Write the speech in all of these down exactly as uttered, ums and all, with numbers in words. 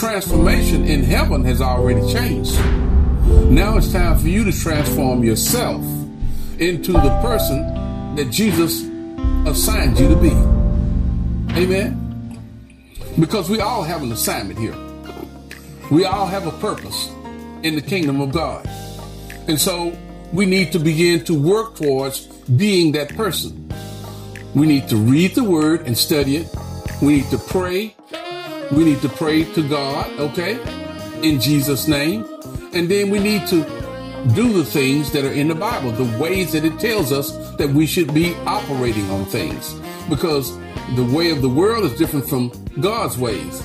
transformation in heaven has already changed. Now it's time for you to transform yourself into the person that Jesus assigned you to be. Amen? Because we all have an assignment here. We all have a purpose in the kingdom of God. And so we need to begin to work towards being that person. We need to read the word and study it. We need to pray. We need to pray to God, okay, in Jesus' name. And then we need to do the things that are in the Bible, the ways that it tells us that we should be operating on things. Because the way of the world is different from God's ways.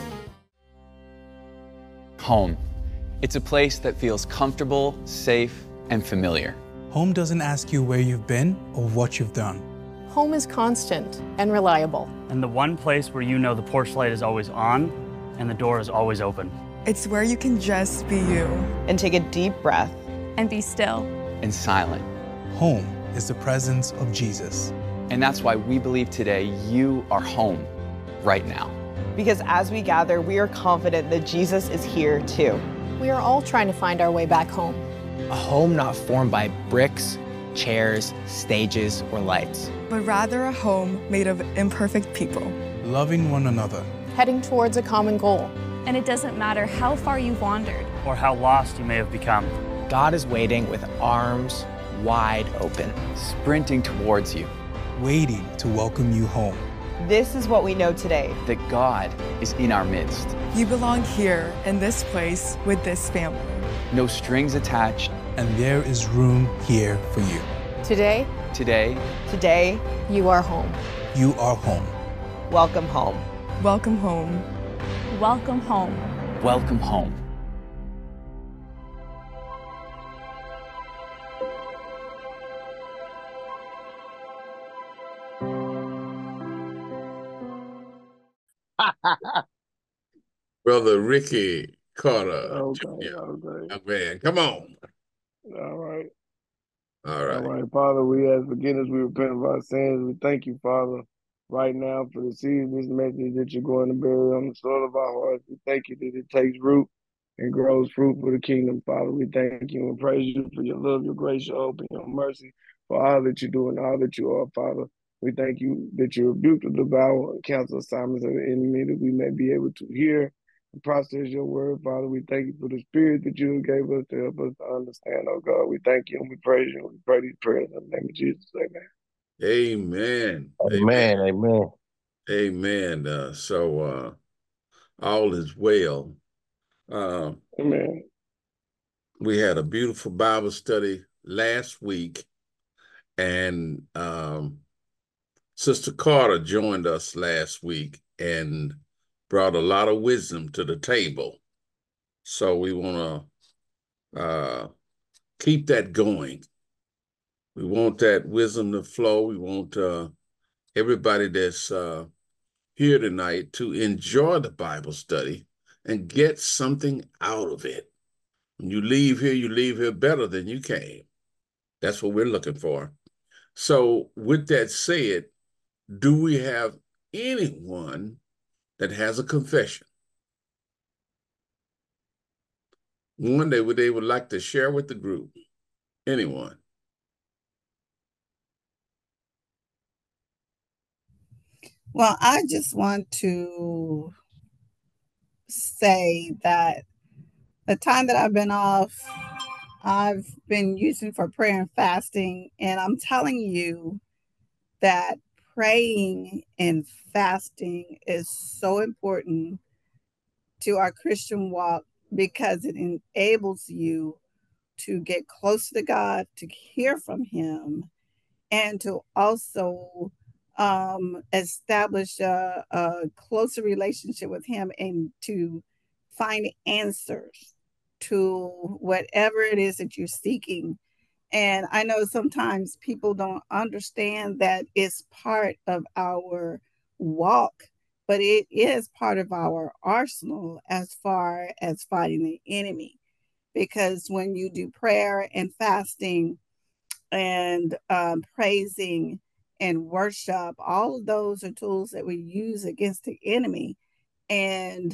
Home. It's a place that feels comfortable, safe, and familiar. Home doesn't ask you where you've been or what you've done. Home is constant and reliable. And the one place where you know the porch light is always on and the door is always open. It's where you can just be you. And take a deep breath. And be still. And silent. Home is the presence of Jesus. And that's why we believe today you are home right now. Because as we gather, we are confident that Jesus is here too. We are all trying to find our way back home. A home not formed by bricks, chairs, stages, or lights. But rather a home made of imperfect people. Loving one another. Heading towards a common goal. And it doesn't matter how far you've wandered. Or how lost you may have become. God is waiting with arms wide open. Sprinting towards you. Waiting to welcome you home. This is what we know today. That God is in our midst. You belong here in this place with this family. No strings attached. And there is room here for you. Today. Today. Today. You are home. You are home. Welcome home. Welcome home. Welcome home. Welcome home. Brother Ricky Carter. Okay, okay. Young man, come on. All right. All right. All right, Father, we ask forgiveness. We repent of our sins. We thank you, Father, right now for the seed of this message that you're going to bury on the soil of our hearts. We thank you that it takes root and grows fruit for the kingdom, Father. We thank you and praise you for your love, your grace, your hope, and your mercy for all that you do and all that you are, Father. We thank you that you rebuke the devour and cancel assignments of the enemy, that we may be able to hear and process your word, Father. We thank you for the spirit that you gave us to help us to understand, oh God. We thank you and we praise you and we pray these prayers in the name of Jesus. Amen. Amen. Amen. Amen. Amen. Uh, so uh, all is well. Uh, Amen. We had a beautiful Bible study last week, and um, Sister Carter joined us last week and brought a lot of wisdom to the table. So we want to uh, keep that going. We want that wisdom to flow. We want uh, everybody that's uh, here tonight to enjoy the Bible study and get something out of it. When you leave here, you leave here better than you came. That's what we're looking for. So with that said, do we have anyone that has a confession? One day they would like to share with the group. Anyone? Well, I just want to say that the time that I've been off, I've been using for prayer and fasting, and I'm telling you that praying and fasting is so important to our Christian walk because it enables you to get close to God, to hear from him, and to also um, establish a, a closer relationship with him and to find answers to whatever it is that you're seeking. And I know sometimes people don't understand that it's part of our walk, but it is part of our arsenal as far as fighting the enemy. Because when you do prayer and fasting and um, praising and worship, all of those are tools that we use against the enemy. And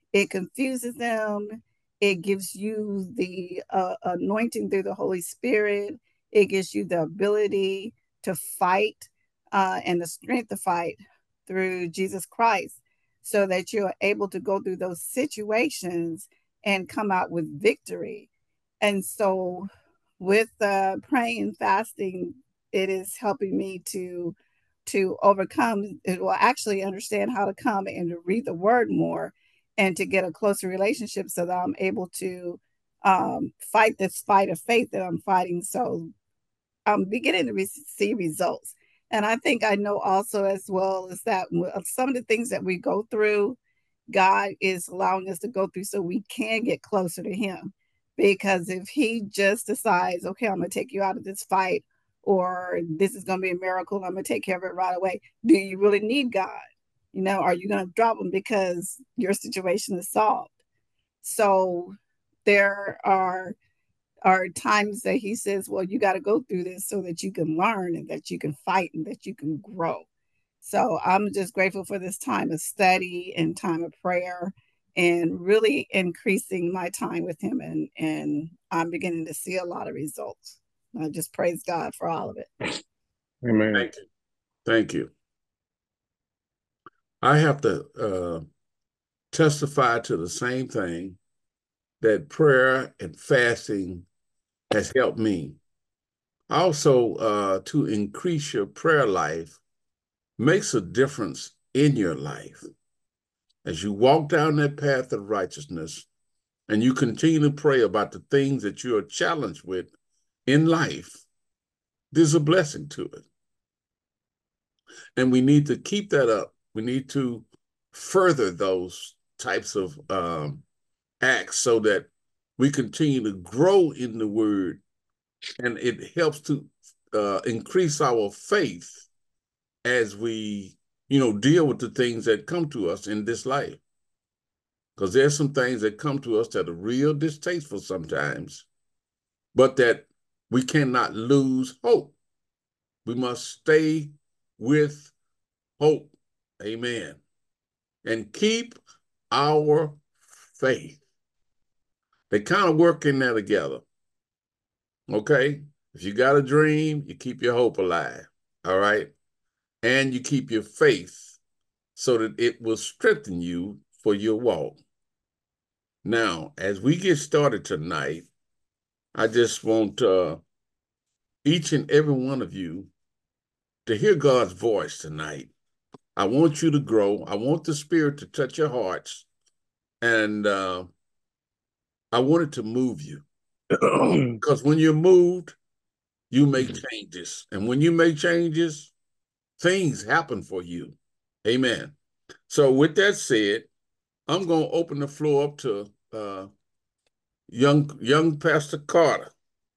It confuses them. It gives you the uh, anointing through the Holy Spirit. It gives you the ability to fight uh, and the strength to fight through Jesus Christ, so that you're able to go through those situations and come out with victory. And so with uh, praying and fasting, it is helping me to to overcome, it will actually understand how to come and to read the word more and to get a closer relationship, so that I'm able to um, fight this fight of faith that I'm fighting. So I'm beginning to re- see results. And I think I know also as well is that some of the things that we go through, God is allowing us to go through so we can get closer to him. Because if he just decides, okay, I'm going to take you out of this fight, or this is going to be a miracle, I'm going to take care of it right away, do you really need God? You know, are you going to drop him because your situation is solved? So there are are times that he says, well, you got to go through this so that you can learn and that you can fight and that you can grow. So I'm just grateful for this time of study and time of prayer and really increasing my time with him. And, and I'm beginning to see a lot of results. I just praise God for all of it. Amen. Thank you. Thank you. I have to uh, testify to the same thing, that prayer and fasting has helped me. Also, uh, to increase your prayer life makes a difference in your life. As you walk down that path of righteousness and you continue to pray about the things that you are challenged with in life, there's a blessing to it. And we need to keep that up. We need to further those types of um, acts so that we continue to grow in the word, and it helps to uh, increase our faith as we, you know, deal with the things that come to us in this life. Because there's some things that come to us that are real distasteful sometimes, but that we cannot lose hope. We must stay with hope. Amen. And keep our faith. They kind of work in there together. Okay? If you got a dream, you keep your hope alive. All right? And you keep your faith so that it will strengthen you for your walk. Now, as we get started tonight, I just want uh, each and every one of you to hear God's voice tonight. I want you to grow. I want the Spirit to touch your hearts. And uh, I want it to move you. Because when you're moved, you make changes. And when you make changes, things happen for you. Amen. So with that said, I'm going to open the floor up to uh, young young Pastor Carter.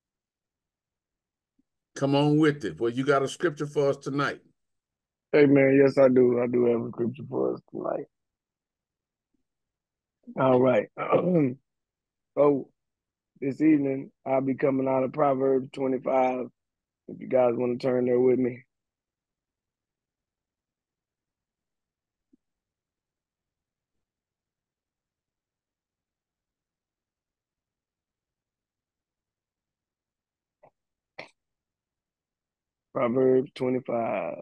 Come on with it. Well, you got a scripture for us tonight. Hey, man, yes, I do. I do have a scripture for us tonight. All right. So this evening, I'll be coming out of Proverbs twenty-five. If you guys want to turn there with me. Proverbs twenty-five.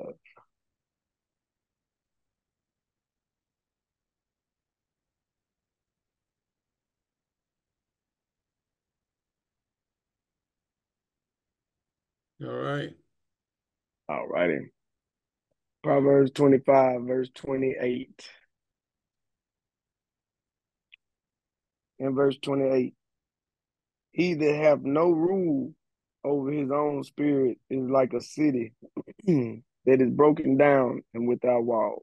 All right. All righty. Proverbs twenty-five, verse twenty-eight. In verse twenty-eight, he that hath no rule over his own spirit is like a city that is broken down and without walls.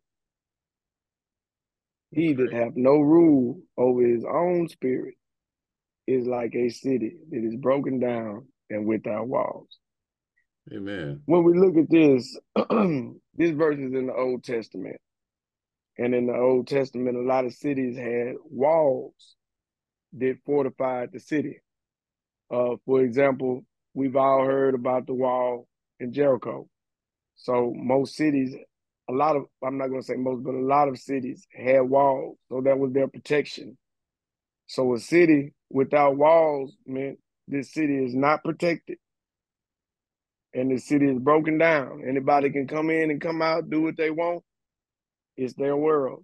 He that hath no rule over his own spirit is like a city that is broken down and without walls. Amen. When we look at this, this verse is in the Old Testament. And in the Old Testament, a lot of cities had walls that fortified the city. Uh, for example, we've all heard about the wall in Jericho. So most cities, a lot of, I'm not going to say most, but a lot of cities had walls. So that was their protection So a city without walls meant this city is not protected. And the city is broken down. Anybody can come in and come out, do what they want. It's their world.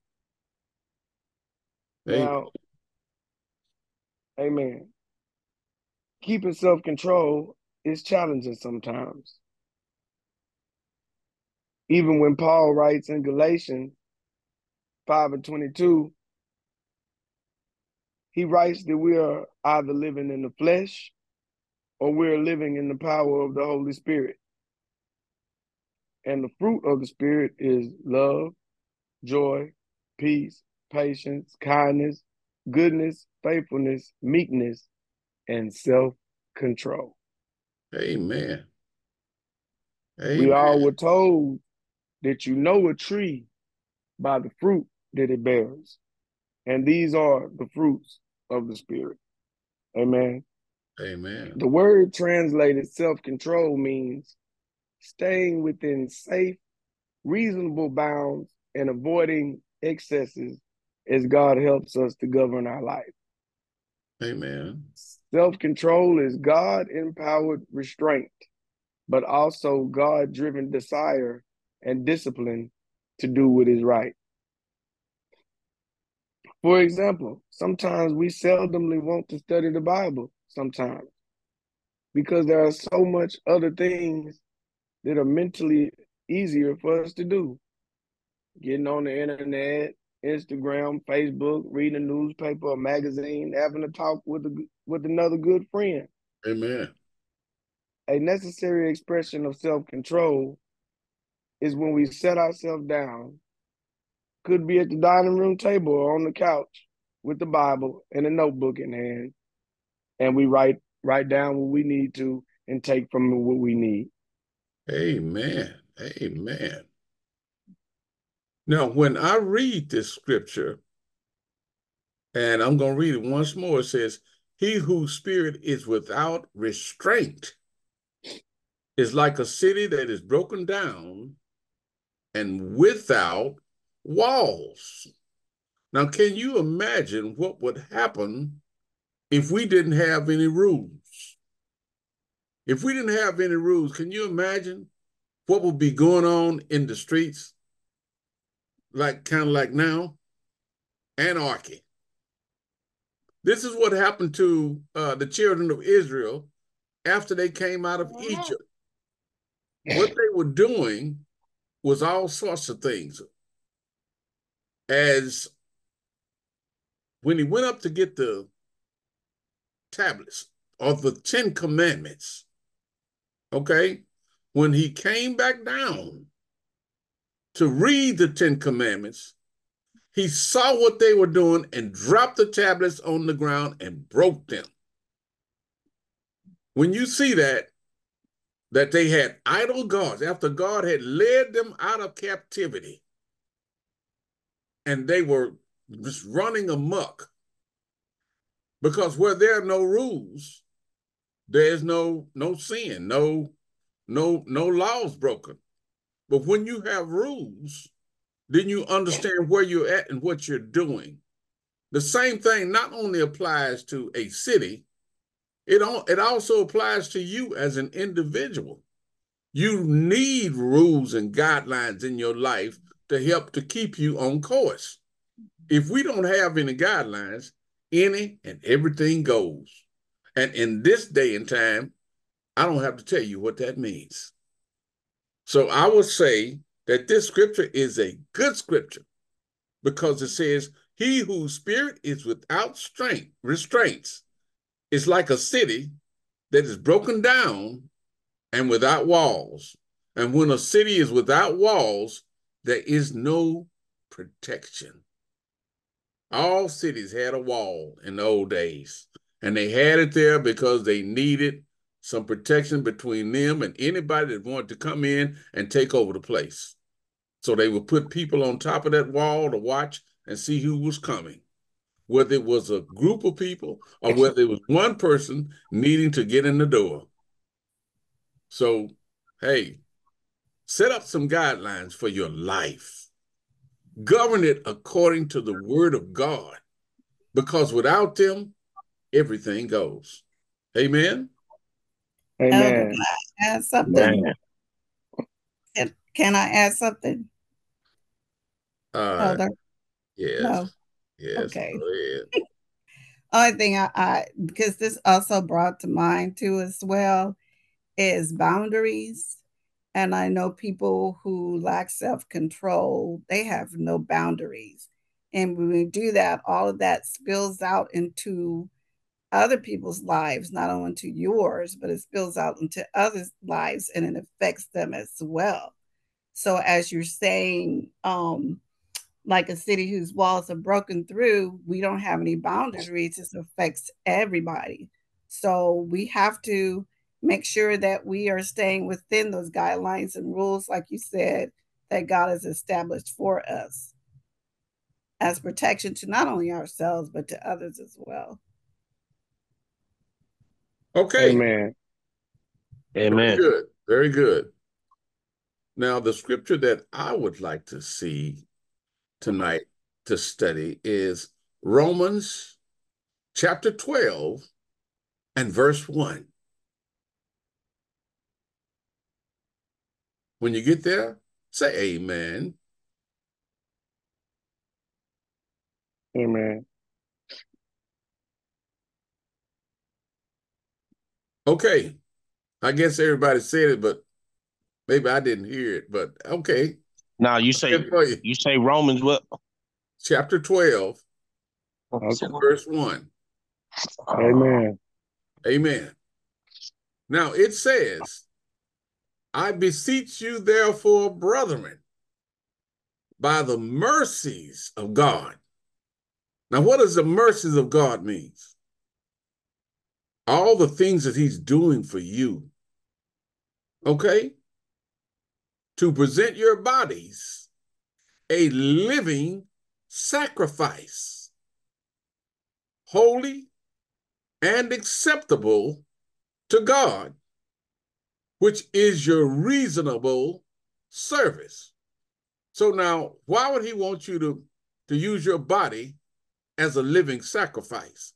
Amen. Now, amen. Keeping self-control is challenging sometimes. Even when Paul writes in Galatians five and twenty-two, he writes that we are either living in the flesh or we're living in the power of the Holy Spirit. And the fruit of the Spirit is love, joy, peace, patience, kindness, goodness, faithfulness, meekness, and self-control. Amen. Amen. We all were told that you know a tree by the fruit that it bears. And these are the fruits of the Spirit. Amen. Amen. The word translated self-control means staying within safe, reasonable bounds and avoiding excesses as God helps us to govern our life. Amen. Self-control is God-empowered restraint, but also God-driven desire and discipline to do what is right. For example, sometimes we seldomly want to study the Bible sometimes because there are so much other things that are mentally easier for us to do. Getting on the internet, Instagram, Facebook, reading a newspaper or magazine, having a talk with a, with another good friend. Amen. A necessary expression of self-control is when we set ourselves down, could be at the dining room table or on the couch with the Bible and a notebook in hand, and we write write down what we need to and take from it what we need. Amen. Amen. Now, when I read this scripture, and I'm going to read it once more, it says, he whose spirit is without restraint is like a city that is broken down and without walls. Now, can you imagine what would happen if we didn't have any rules? If we didn't have any rules, can you imagine what would be going on in the streets? Like, kind of like now, anarchy. This is what happened to uh, the children of Israel after they came out of Egypt. What they were doing was all sorts of things. As when he went up to get the tablets of the Ten Commandments, okay, when he came back down to read the Ten Commandments, he saw what they were doing and dropped the tablets on the ground and broke them. When you see that, that they had idol gods after God had led them out of captivity and they were just running amok, because where there are no rules, there's no no sin, no no no laws broken. But when you have rules, then you understand where you're at and what you're doing. The same thing not only applies to a city, it, it also applies to you as an individual. You need rules and guidelines in your life to help to keep you on course. If we don't have any guidelines, any and everything goes. And in this day and time, I don't have to tell you what that means. So I would say that this scripture is a good scripture because it says, he whose spirit is without strength, restraints, is like a city that is broken down and without walls. And when a city is without walls, there is no protection. All cities had a wall in the old days, and they had it there because they needed some protection between them and anybody that wanted to come in and take over the place. So they would put people on top of that wall to watch and see who was coming, whether it was a group of people or whether it was one person needing to get in the door. So, hey, set up some guidelines for your life. Govern it according to the word of God. because without them, everything goes. Amen. Amen. Can I add something? Can, can I add something? Uh, Elder? yes. No. Yes. Okay. Go ahead. Only thing I, I, because this also brought to mind too as well, is boundaries. And I know people who lack self-control, they have no boundaries. And when we do that, all of that spills out into other people's lives, not only into yours, but it spills out into others' lives and it affects them as well. So as you're saying, um, like a city whose walls are broken through, we don't have any boundaries. This affects everybody. So we have to make sure that we are staying within those guidelines and rules, like you said, that God has established for us as protection to not only ourselves, but to others as well. Okay. Amen. Amen. Very good. Very good. Now, the scripture that I would like to see tonight to study is Romans chapter twelve and verse one. When you get there, say amen. Amen. Okay. I guess everybody said it, but maybe I didn't hear it, but okay. Now you say you. you say Romans what? Chapter twelve, Okay. verse one. Amen. Amen. Now it says, I beseech you, therefore, brethren, by the mercies of God. Now, what does the mercies of God mean? All the things that he's doing for you. Okay? To present your bodies a living sacrifice, holy and acceptable to God, which is your reasonable service. So now, why would he want you to, to use your body as a living sacrifice?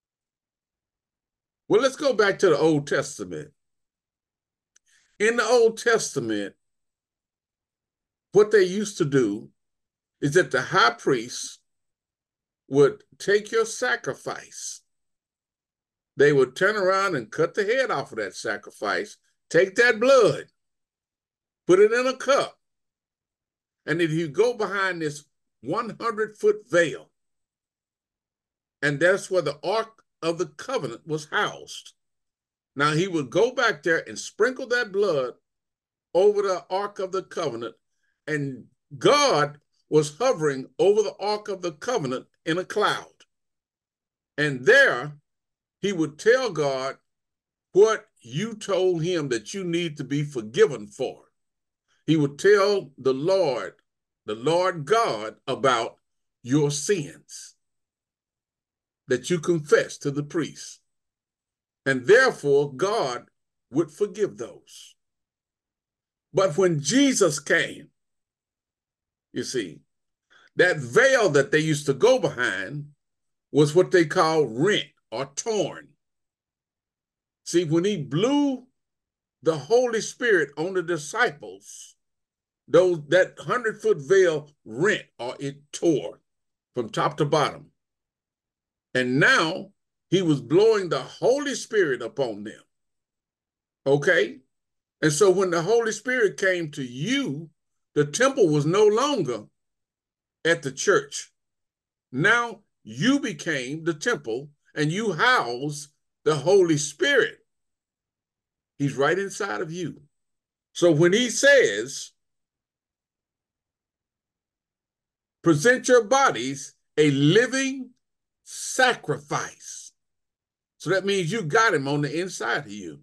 Well, let's go back to the Old Testament. In the Old Testament, what they used to do is that the high priest would take your sacrifice. They would turn around and cut the head off of that sacrifice, take that blood, put it in a cup, and then he'd go behind this hundred foot veil. And that's where the Ark of the Covenant was housed. Now he would go back there and sprinkle that blood over the Ark of the Covenant, and God was hovering over the Ark of the Covenant in a cloud. And there he would tell God what you told him that you need to be forgiven for. He would tell the Lord, the Lord God, about your sins that you confess to the priest. And therefore, God would forgive those. But when Jesus came, you see, that veil that they used to go behind was what they call rent or torn. See, when he blew the Holy Spirit on the disciples, those that hundred-foot veil rent or it tore from top to bottom. And now he was blowing the Holy Spirit upon them. Okay? And so when the Holy Spirit came to you, the temple was no longer at the church. Now you became the temple and you house the Holy Spirit. He's right inside of you. So when he says, present your bodies a living sacrifice. So that means you got him on the inside of you.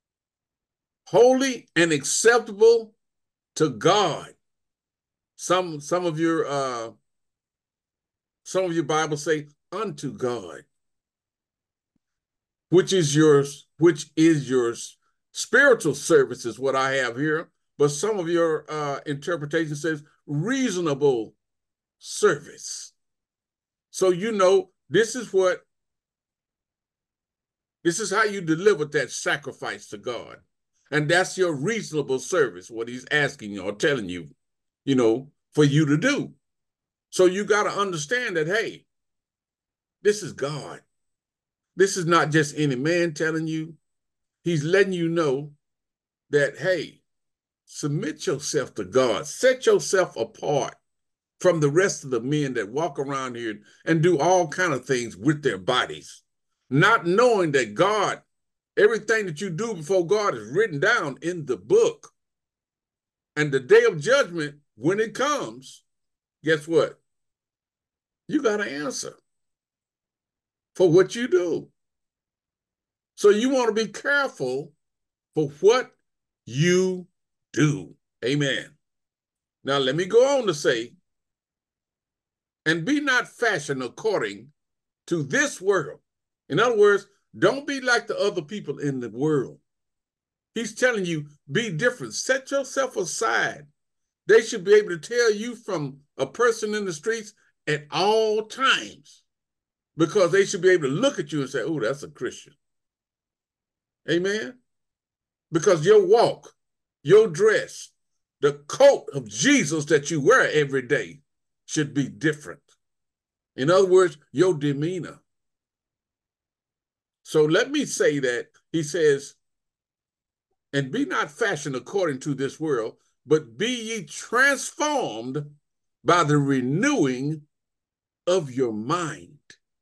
Holy and acceptable to God. Some, some of your uh, some of your Bibles say unto God, which is yours, which is your spiritual service is what I have here. But some of your uh, interpretation says reasonable service. So you know This is what, this is how you deliver that sacrifice to God. And that's your reasonable service, what he's asking you or telling you, you know, for you to do. So you got to understand that, hey, this is God. This is not just any man telling you. He's letting you know that, hey, submit yourself to God. Set yourself apart from the rest of the men that walk around here and do all kind of things with their bodies, not knowing that God, everything that you do before God is written down in the book. And the day of judgment, when it comes, guess what? You got to answer for what you do. So you want to be careful for what you do. Amen. Now let me go on to say, and be not fashioned according to this world. In other words, don't be like the other people in the world. He's telling you, be different. Set yourself aside. They should be able to tell you from a person in the streets at all times, because they should be able to look at you and say, oh, that's a Christian. Amen? Because your walk, your dress, the coat of Jesus that you wear every day should be different. In other words, your demeanor. So let me say that he says, and be not fashioned according to this world, but be ye transformed by the renewing of your mind,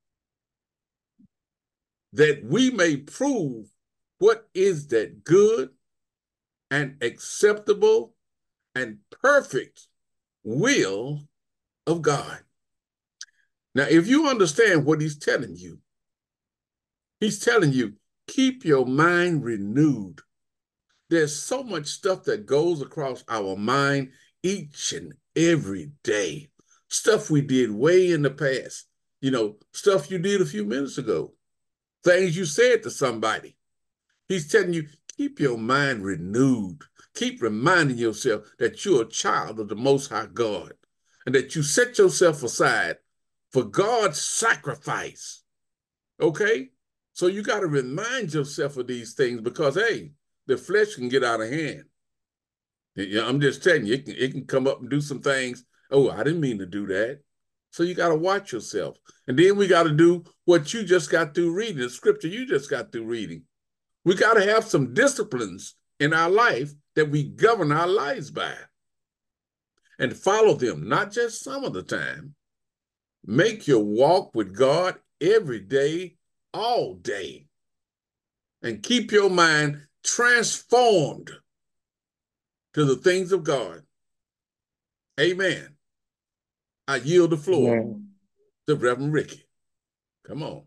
that we may prove what is that good and acceptable and perfect will of God. Now, if you understand what he's telling you, he's telling you, keep your mind renewed. There's so much stuff that goes across our mind each and every day. Stuff we did way in the past. You know, stuff you did a few minutes ago. Things you said to somebody. He's telling you, keep your mind renewed. Keep reminding yourself that you're a child of the Most High God and that you set yourself aside for God's sacrifice. Okay? So you got to remind yourself of these things because, hey, the flesh can get out of hand. I'm just telling you, it can, it can come up and do some things. Oh, I didn't mean to do that. So you got to watch yourself. And then we got to do what you just got through reading, the scripture you just got through reading. We got to have some disciplines in our life that we govern our lives by and follow them, not just some of the time. Make your walk with God every day, all day, and keep your mind transformed to the things of God. Amen. I yield the floor Amen. to Reverend Ricky. Come on.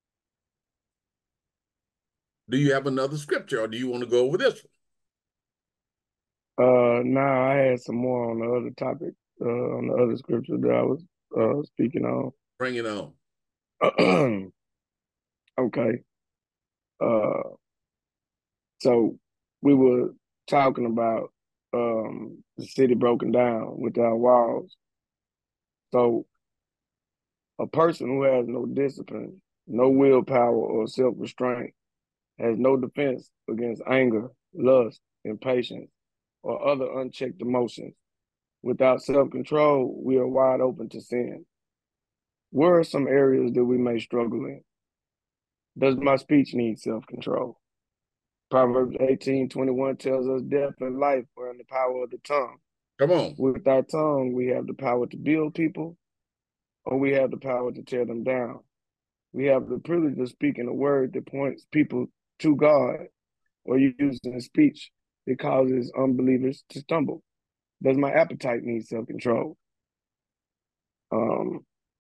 Do you have another scripture or do you want to go over this one? Uh, no, I had some more on the other topic, uh, on the other scripture that I was uh, speaking on. Bring it on. Okay. Uh, so we were talking about um, the city broken down without walls. So a person who has no discipline, no willpower or self-restraint, has no defense against anger, lust, impatience, or other unchecked emotions. Without self-control, we are wide open to sin. Where are some areas that we may struggle in? Does my speech need self-control? Proverbs eighteen twenty-one tells us death and life are in the power of the tongue. Come on. With our tongue, we have the power to build people, or we have the power to tear them down. We have the privilege of speaking a word that points people to God, or using speech that causes unbelievers to stumble. Does my appetite need self-control? Um,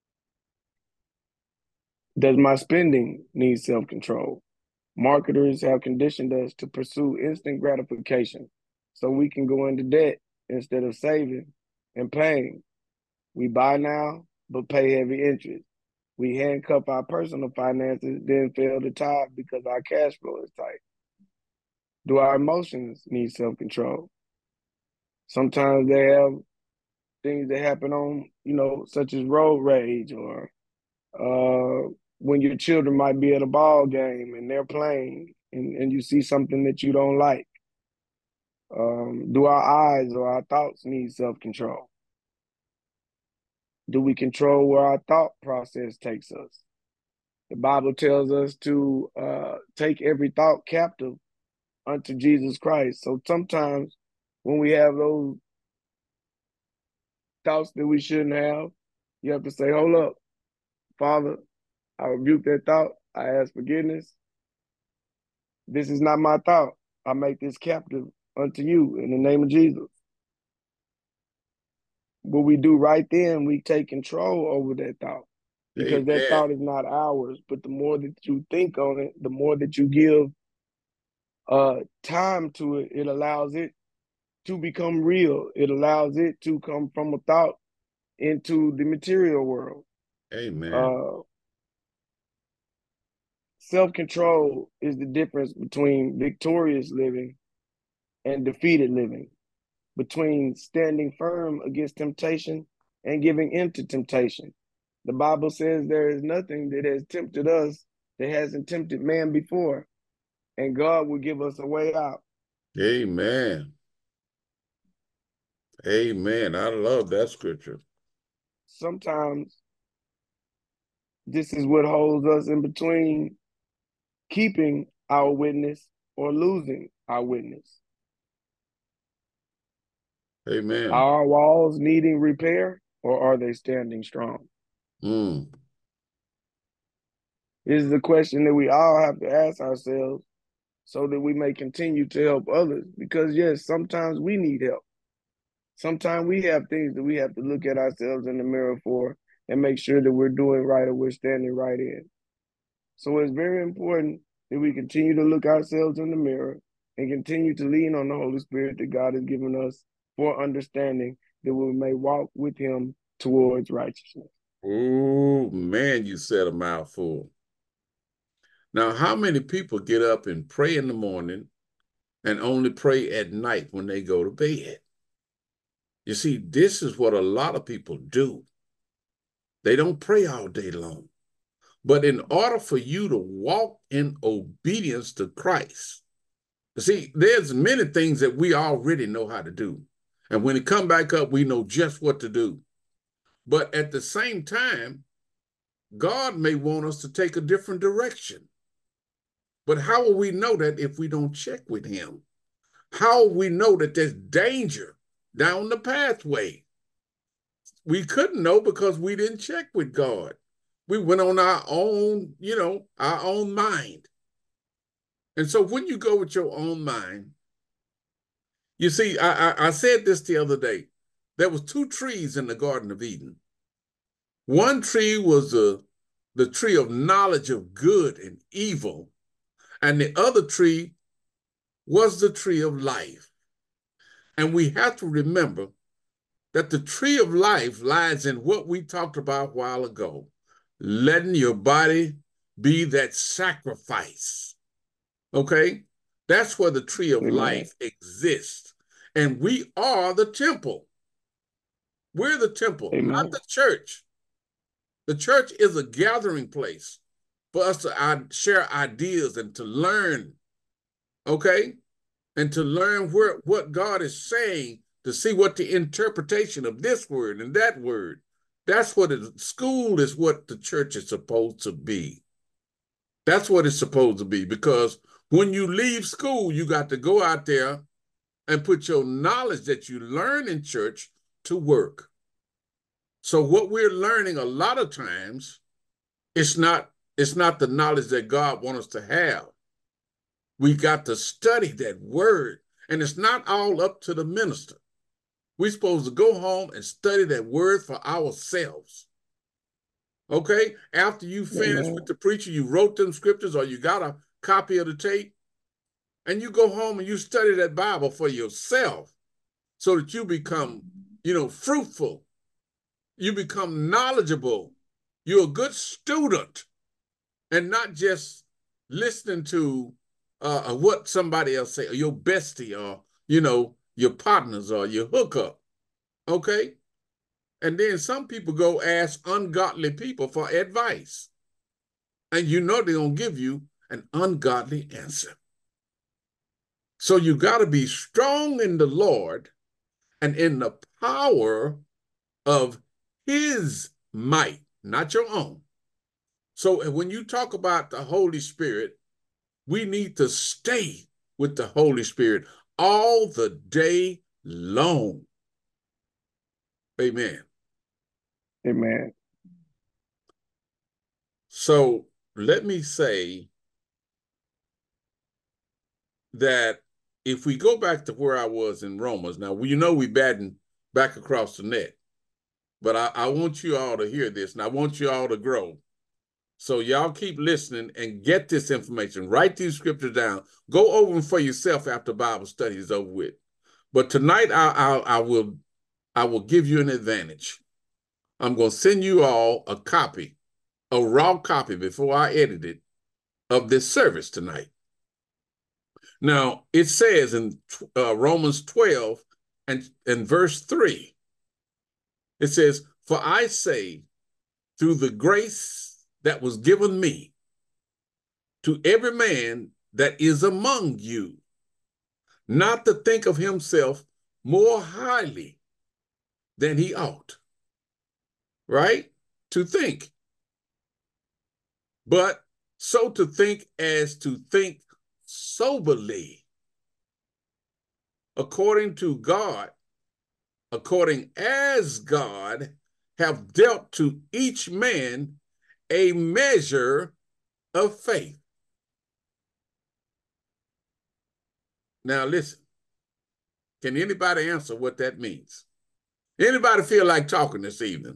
does my spending need self-control? Marketers have conditioned us to pursue instant gratification so we can go into debt instead of saving and paying. We buy now, but pay heavy interest. We handcuff our personal finances, then fail to tithe because our cash flow is tight. Do our emotions need self-control? Sometimes they have things that happen on, you know, such as road rage or Uh, when your children might be at a ball game and they're playing and, and you see something that you don't like. Um, do our eyes or our thoughts need self-control? Do we control where our thought process takes us? The Bible tells us to uh, take every thought captive unto Jesus Christ. So sometimes when we have those thoughts that we shouldn't have, you have to say, hold up, Father, I rebuke that thought. I ask forgiveness. This is not my thought. I make this captive unto you in the name of Jesus. What we do right then, we take control over that thought, because Amen. That thought is not ours. But the more that you think on it, the more that you give uh, time to it, it allows it to become real. It allows it to come from a thought into the material world. Amen. Uh, self-control is the difference between victorious living and defeated living, between standing firm against temptation and giving in to temptation. The Bible says there is nothing that has tempted us that hasn't tempted man before, and God will give us a way out. Amen. Amen. I love that scripture. Sometimes this is what holds us in between keeping our witness or losing our witness. Amen. Are our walls needing repair, or are they standing strong? Mm. This is a question that we all have to ask ourselves so that we may continue to help others. Because yes, sometimes we need help. Sometimes we have things that we have to look at ourselves in the mirror for and make sure that we're doing right or we're standing right in. So it's very important that we continue to look ourselves in the mirror and continue to lean on the Holy Spirit that God has given us for understanding, that we may walk with him towards righteousness. Oh, man, you said a mouthful. Now, how many people get up and pray in the morning and only pray at night when they go to bed? You see, this is what a lot of people do. They don't pray all day long. But in order for you to walk in obedience to Christ, see, there's many things that we already know how to do. And when it come back up, we know just what to do. But at the same time, God may want us to take a different direction. But how will we know that if we don't check with him? How will we know that there's danger down the pathway? We couldn't know because we didn't check with God. We went on our own, you know, our own mind. And so when you go with your own mind, you see, I, I, I said this the other day. There was two trees in the Garden of Eden. One tree was the, the tree of knowledge of good and evil, and the other tree was the tree of life. And we have to remember that the tree of life lies in what we talked about a while ago, letting your body be that sacrifice. Okay? That's where the tree of Amen. Life exists. And we are the temple. We're the temple, Amen. Not the church. The church is a gathering place for us to uh, share ideas and to learn, okay? And to learn where, what God is saying, to see what the interpretation of this word and that word. That's what it, school is what the church is supposed to be. That's what it's supposed to be, because when you leave school, you got to go out there and put your knowledge that you learn in church to work. So what we're learning a lot of times, it's not, it's not the knowledge that God wants us to have. We got to study that word, and it's not all up to the minister. We're supposed to go home and study that word for ourselves. Okay? After you finish Amen. With the preacher, you wrote them scriptures or you got a copy of the tape, and you go home and you study that Bible for yourself so that you become, you know, fruitful. You become knowledgeable. You're a good student and not just listening to uh, what somebody else say, or your bestie, or, you know, your partners or your hookup. Okay? And then some people go ask ungodly people for advice. And you know they're going to give you an ungodly answer. So you got to be strong in the Lord and in the power of his might, not your own. So when you talk about the Holy Spirit, we need to stay with the Holy Spirit all the day long. Amen. Amen. So let me say that if we go back to where I was in Romans, now you know we batting back across the net, but I, I want you all to hear this, and I want you all to grow. So y'all keep listening and get this information. Write these scriptures down. Go over them for yourself after Bible study is over with. But tonight I, I, I will I will give you an advantage. I'm going to send you all a copy, a raw copy before I edit it, of this service tonight. Now, it says in uh, Romans twelve and, and verse three, it says, "For I say, through the grace that was given me, to every man that is among you, not to think of himself more highly than he ought." Right? To think. But so to think as to think soberly, according to God, according as God have dealt to each man a measure of faith. Now listen, can anybody answer what that means? Anybody feel like talking this evening?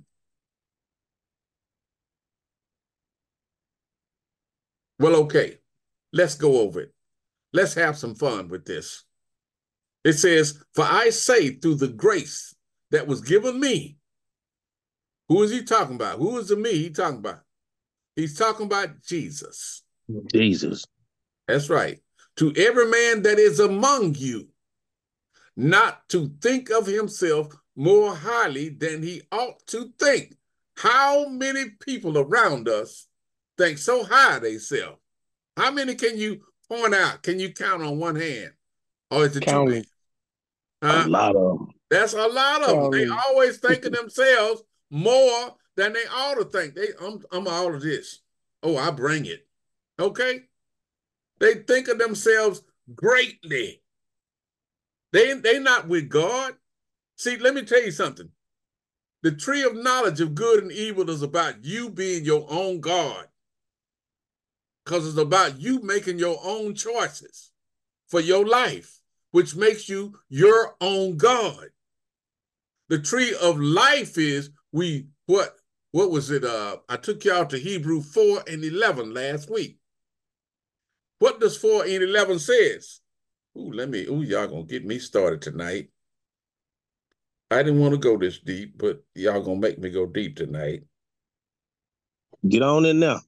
Well, okay, let's go over it. Let's have some fun with this. It says, "For I say through the grace that was given me." Who is he talking about? Who is the me he talking about? He's talking about Jesus. Jesus. That's right. "To every man that is among you, not to think of himself more highly than he ought to think." How many people around us think so high of themselves? How many can you point out? Can you count on one hand? Or is it two hands? Uh, a lot of them. That's a lot of them. They always think of themselves more than they ought to think. They, I'm, I'm all of this. Oh, I bring it. Okay? They think of themselves greatly. They, they not with God. See, let me tell you something. The tree of knowledge of good and evil is about you being your own God. Because it's about you making your own choices for your life, which makes you your own God. The tree of life is, we, what, what was it? Uh, I took y'all to Hebrew four and eleven last week. What does four and eleven says? Ooh, let me, ooh, y'all gonna get me started tonight. I didn't want to go this deep, but y'all gonna make me go deep tonight. Get on in there.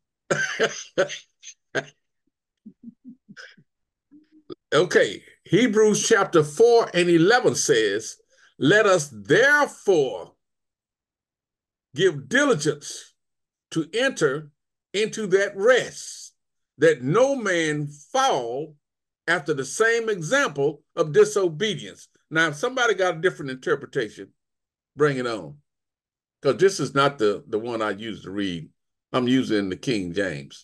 Okay, Hebrews chapter four and eleven says, "Let us therefore give diligence to enter into that rest, that no man fall after the same example of disobedience." Now, if somebody got a different interpretation, bring it on. Because this is not the, the one I used to read. I'm using the King James.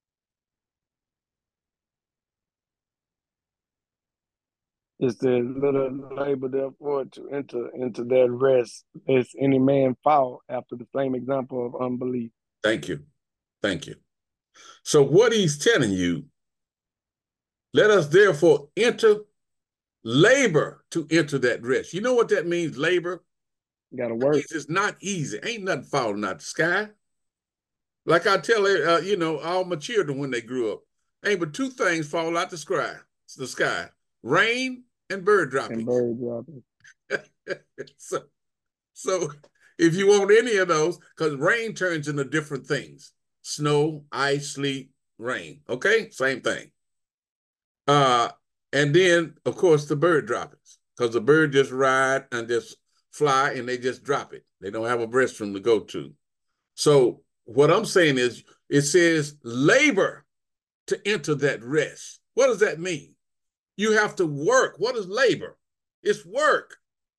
It says, "Let us labor therefore to enter into that rest, lest any man fall after the same example of unbelief." Thank you. Thank you. So what he's telling you, let us therefore enter, labor to enter that rest. You know what that means, labor? You gotta work. It's not easy. Ain't nothing falling out the sky. Like I tell uh, you know, all my children when they grew up, ain't but two things fall out the sky. The sky, rain and bird droppings. And bird droppings. so, so if you want any of those, because rain turns into different things: snow, ice, sleet, rain. Okay, same thing. Uh, and then of course the bird droppings, because the bird just ride and just fly and they just drop it. They don't have a restroom to go to. So what I'm saying is, it says labor to enter that rest. What does that mean? You have to work. What is labor? It's work.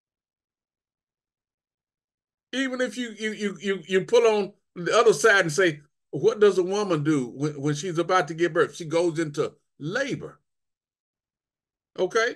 Even if you you you you you pull on the other side and say, what does a woman do when, when she's about to give birth? She goes into labor. Okay?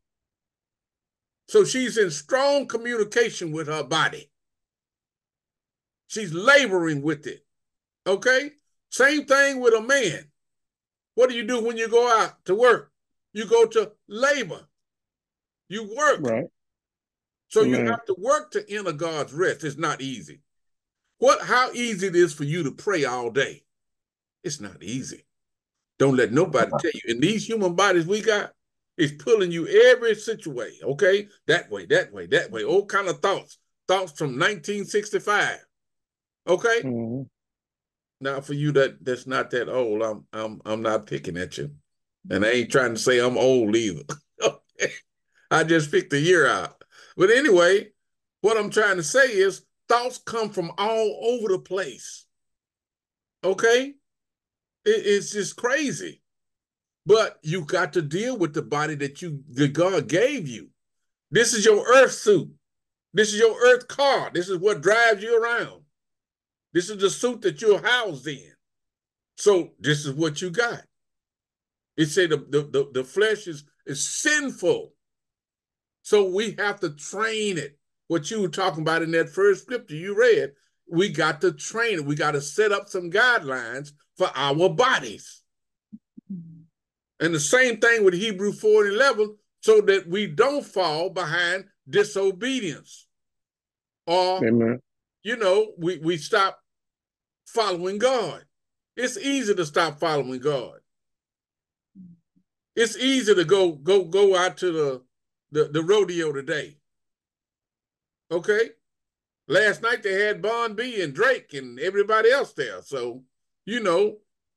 So she's in strong communication with her body. She's laboring with it. Okay? Same thing with a man. What do you do when you go out to work? You go to labor. You work. Right. So Amen. you have to work to enter God's rest. It's not easy. What? How easy it is for you to pray all day? It's not easy. Don't let nobody tell you. In these human bodies we got, it's pulling you every situation. Okay, that way, that way, that way. All kind of thoughts. Thoughts from nineteen sixty-five. Okay. Mm-hmm. Now, for you that that's not that old, I'm I'm I'm not picking at you, and I ain't trying to say I'm old either. Okay? I just picked a year out. But anyway, what I'm trying to say is thoughts come from all over the place. Okay? It, it's just crazy. But you got to deal with the body that you that God gave you. This is your earth suit. This is your earth car. This is what drives you around. This is the suit that you're housed in. So this is what you got. It said the, the, the, the flesh is, is sinful. So we have to train it. What you were talking about in that first scripture you read, we got to train it. We got to set up some guidelines for our bodies. And the same thing with Hebrews four and eleven, so that we don't fall behind disobedience. Or, Amen. you know, we, we stop following God. It's easy to stop following God. It's easy to go go go out to the, the, the rodeo today. Okay? Last night they had Bon B and Drake and everybody else there. So, you know,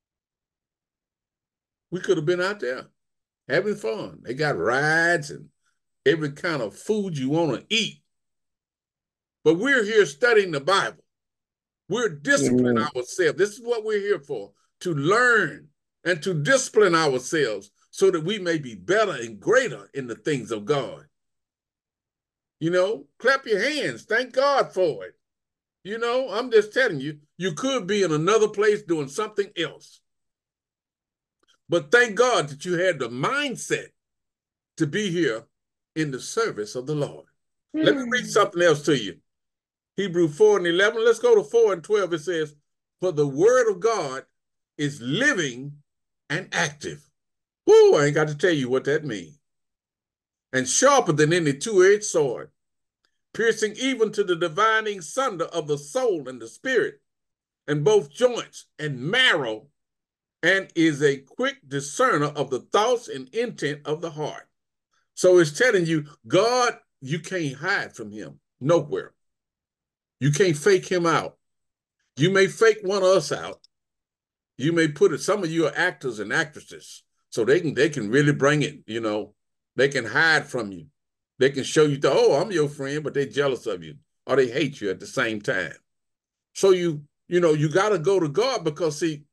we could have been out there having fun. They got rides and every kind of food you want to eat. But we're here studying the Bible. We're disciplining mm-hmm. ourselves. This is what we're here for, to learn and to discipline ourselves so that we may be better and greater in the things of God. You know, clap your hands. Thank God for it. You know, I'm just telling you, you could be in another place doing something else. But thank God that you had the mindset to be here in the service of the Lord. Mm. Let me read something else to you. Hebrews four and eleven. Let's go to four and twelve. It says, for the word of God is living and active. Whoo, I ain't got to tell you what that means. And sharper than any two-edged sword, piercing even to the dividing sunder of the soul and the spirit, and both joints and marrow, and is a quick discerner of the thoughts and intent of the heart. So it's telling you, God, you can't hide from him nowhere. You can't fake him out. You may fake one of us out. You may put it, some of you are actors and actresses, so they can, they can really bring it, you know. They can hide from you. They can show you, the, oh, I'm your friend, but they're jealous of you, or they hate you at the same time. So you, you know, you got to go to God because, see,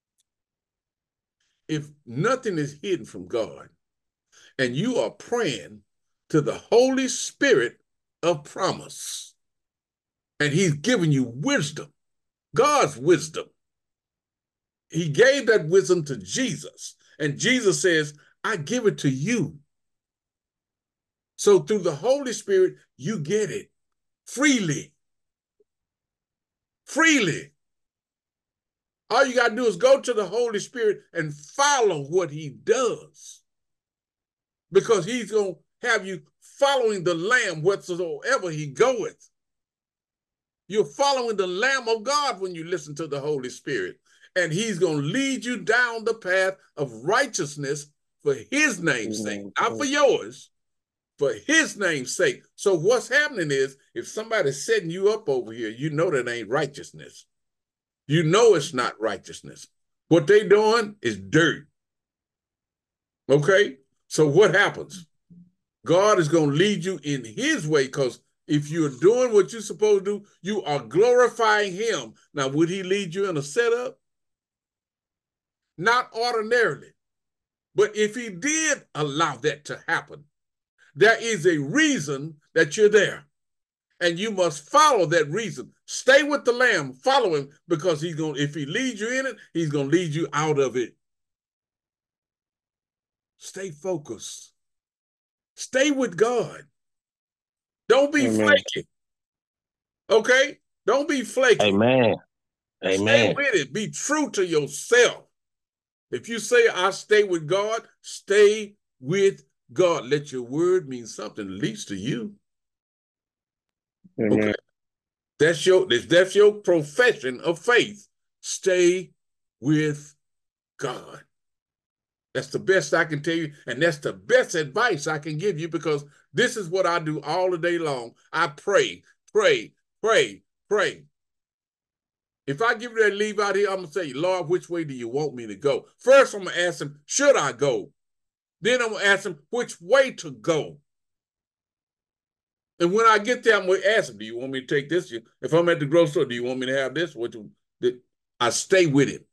if nothing is hidden from God and you are praying to the Holy Spirit of promise and he's giving you wisdom, God's wisdom, he gave that wisdom to Jesus. And Jesus says, I give it to you. So through the Holy Spirit, you get it freely. Freely. All you got to do is go to the Holy Spirit and follow what he does. Because he's going to have you following the Lamb whatsoever he goeth. You're following the Lamb of God when you listen to the Holy Spirit. And he's going to lead you down the path of righteousness for his name's sake, not for yours, for his name's sake. So what's happening is, if somebody's setting you up over here, you know that ain't righteousness. You know it's not righteousness. What they doing is dirt. Okay? So what happens? God is going to lead you in his way, because If you're doing what you're supposed to do, you are glorifying him. Now, would he lead you in a setup? Not ordinarily. But if he did allow that to happen, there is a reason that you're there. And you must follow that reason. Stay with the Lamb, follow him, because he's going, if he leads you in it, he's going to lead you out of it. Stay focused. Stay with God. Don't be Amen. flaky. Okay? Don't be flaky. Amen. Amen. Stay with it. Be true to yourself. If you say, I stay with God, stay with God. Let your word mean something, at least to you. Amen. Okay? That's your, that's your profession of faith. Stay with God. That's the best I can tell you, and that's the best advice I can give you, because this is what I do all the day long. I pray, pray, pray, pray. If I give you that leave out here, I'm going to say, Lord, which way do you want me to go? First, I'm going to ask him, should I go? Then I'm going to ask him, which way to go? And when I get there, I'm going to ask him, do you want me to take this? If I'm at the grocery store, do you want me to have this? Which, I stay with him.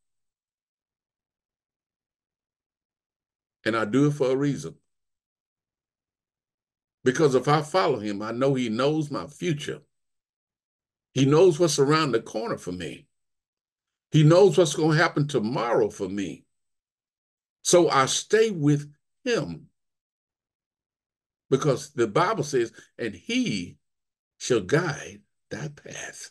And I do it for a reason. Because if I follow him, I know he knows my future. He knows what's around the corner for me. He knows what's going to happen tomorrow for me. So I stay with him. Because the Bible says, and he shall guide thy path.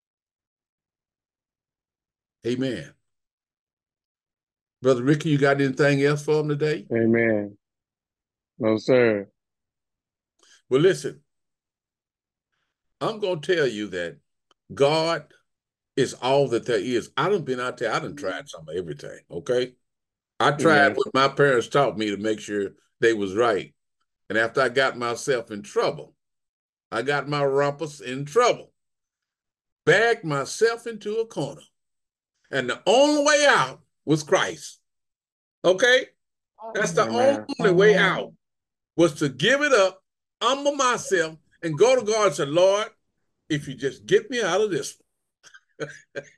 Amen. Brother Ricky, you got anything else for him today? Amen. No, sir. Well, listen, I'm going to tell you that God is all that there is. I done been out there. I done tried some of everything, okay? I tried what my parents taught me to make sure they was right. And after I got myself in trouble, I got my rumpus in trouble, backed myself into a corner. And the only way out was Christ. Okay? That's the Amen. only way out, was to give it up, humble myself, and go to God and say, Lord, if you just get me out of this one.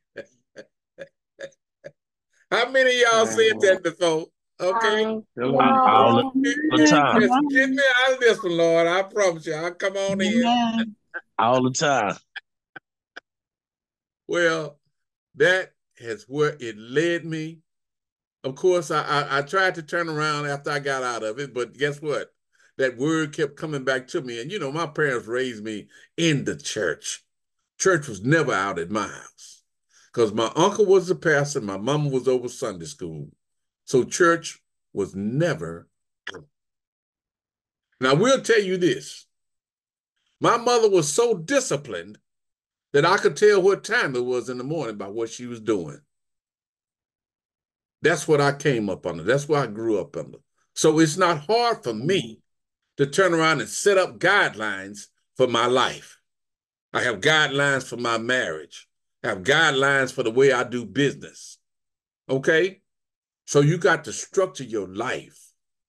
How many of y'all said that before? Okay. All the time. Just get me out of this one, Lord. I promise you. I'll come on in. All the time. Well, that is where it led me. Of course, I, I, I tried to turn around after I got out of it, but guess what? That word kept coming back to me. And, you know, my parents raised me in the church. Church was never out at my house because my uncle was the pastor. My mama was over Sunday school. So church was never out. Now, we'll tell you this. My mother was so disciplined that I could tell what time it was in the morning by what she was doing. That's what I came up under. That's what I grew up under. So it's not hard for me to turn around and set up guidelines for my life. I have guidelines for my marriage. I have guidelines for the way I do business. Okay? So you got to structure your life.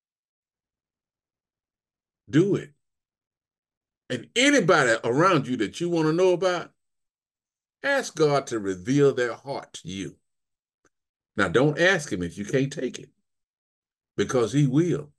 Do it. And anybody around you that you want to know about, ask God to reveal their heart to you. Now, don't ask him if you can't take it, because he will.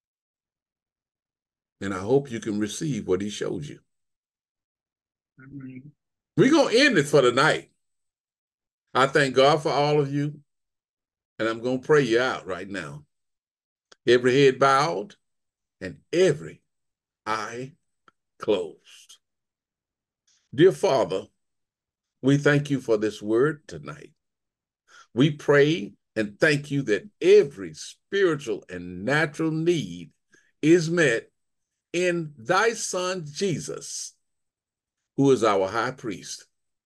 And I hope you can receive what he showed you. Mm-hmm. We're going to end it for tonight. I thank God for all of you, and I'm going to pray you out right now. Every head bowed and every eye closed. Dear Father, we thank you for this word tonight. We pray and thank you that every spiritual and natural need is met in thy Son, Jesus, who is our high priest.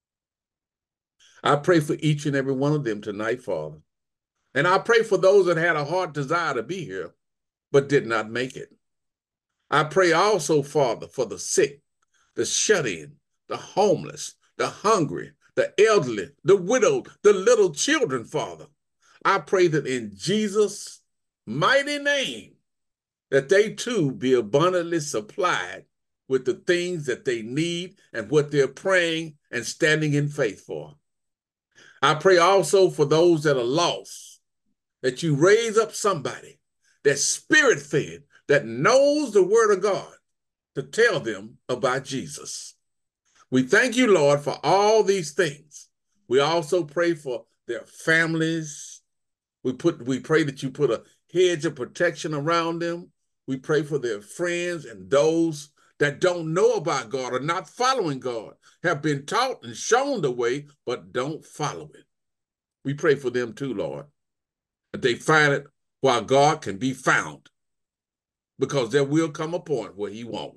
I pray for each and every one of them tonight, Father. And I pray for those that had a heart desire to be here, but did not make it. I pray also, Father, for the sick, the shut-in, the homeless, the hungry, the elderly, the widowed, the little children, Father. I pray that in Jesus' mighty name, that they too be abundantly supplied with the things that they need and what they're praying and standing in faith for. I pray also for those that are lost, that you raise up somebody that's spirit-fed, that knows the word of God to tell them about Jesus. We thank you, Lord, for all these things. We also pray for their families. We put, we pray that you put a hedge of protection around them. We pray for their friends and those that don't know about God or not following God, have been taught and shown the way, but don't follow it. We pray for them too, Lord, that they find it while God can be found, because there will come a point where he won't.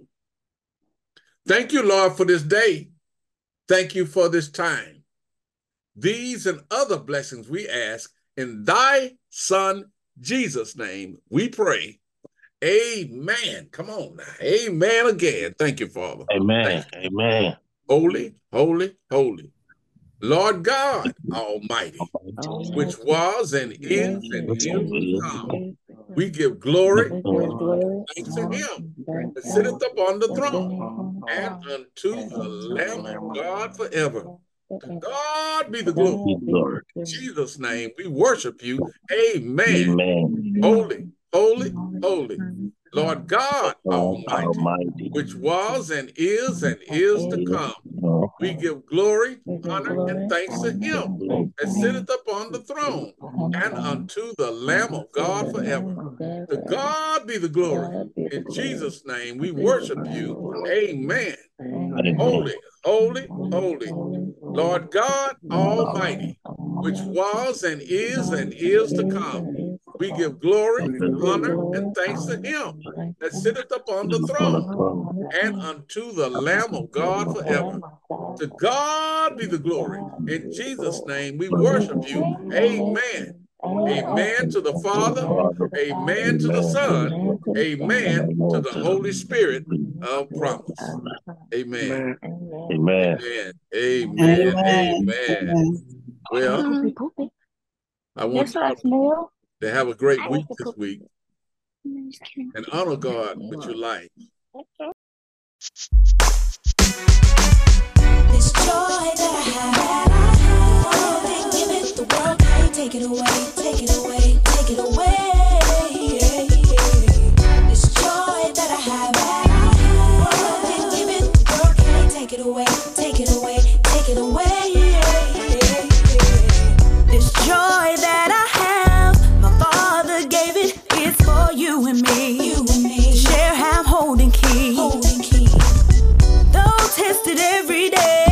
Thank you, Lord, for this day. Thank you for this time. These and other blessings we ask in thy Son, Jesus' name, we pray. Amen. Come on now. Amen again. Thank you, Father. Amen. You. Amen. Holy, holy, holy. Lord God Almighty, which was and is and is to come. We give glory and thanks to him that sitteth upon the throne and unto the Lamb of God forever. To God be the glory. In Jesus' name, we worship you. Amen. Amen. Holy, holy, holy. Lord God Almighty, which was and is and is to come. We give glory, honor, and thanks to him that sitteth upon the throne and unto the Lamb of God forever. To God be the glory. In Jesus' name, we worship you. Amen. Holy, holy, holy. Lord God Almighty, which was and is and is to come. We give glory, honor, and thanks to him that sitteth upon the throne and unto the Lamb of God forever. To God be the glory. In Jesus' name we worship you. Amen. Amen to the Father. Amen to the Son. Amen to the Holy Spirit of promise. Amen. Amen. Amen. Amen. Amen. Well, I want y'all to have a great week this week and honor God with your life. This joy that I have, oh, they give it, the world can't take it away, take it away, take it away. This joy that I have, oh, they give it, the world can't take it away, take it away, take it away. This joy that I have, my Father gave it, it's for you and me. You and me. Share, have, holding key. Holding key. Though tested every day.